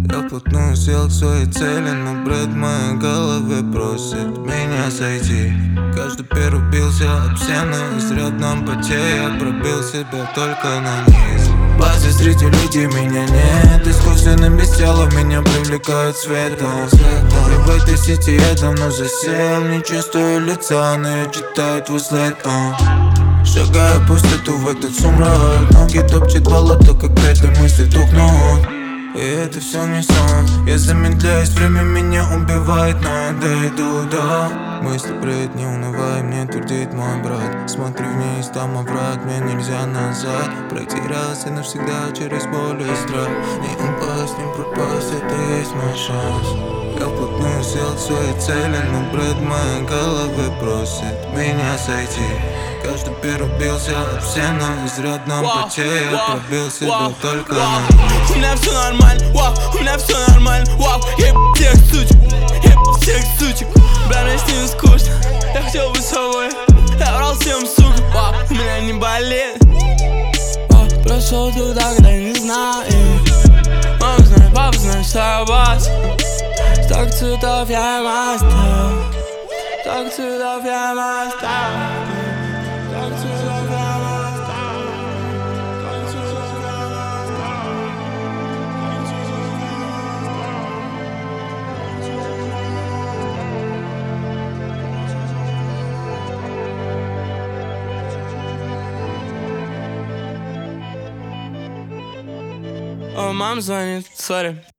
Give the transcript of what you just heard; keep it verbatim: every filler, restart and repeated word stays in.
Я вплотную сел к своей цели, но бред в моей голове просит меня сойти. Каждый первый бился об стену, изрядно потея, пробил себя только на низ. В базе среди людей меня нет, искусственным без тела меня привлекают светом. И в этой сети я давно засел, не чувствую лица, но я читаю твой след. Шагаю по свету в этот сумрак, ноги топчет болото, как этой мысли тухнут. И это все не сон. Я замедляюсь, время меня убивает, но я дойду до мысли пред, не унывай, мне твердит мой брат. Смотри вниз, там овраг, мне нельзя назад пройти раз и навсегда через боль и страх. Не упасть, не пропасть, это есть мой шанс. Я вплотную сел к своей цели, но бред в моей голове просит меня сойти. Каждый первый бился об стену, изрядно потея, пробил себя только на. У меня все нормально, вау, у меня все нормально, вау. Я еб всех сучек, я еб всех сучек. Бля, мне с ними скучно, я хотел быть собой. Я врал всем, сука, вау, у меня не болит. Вау, прошел туда, когда не знаю. Мама знает, папа знает, что я бас. Столько цветов я им оставил, столько цветов я им оставил. О, мама звонит, сори.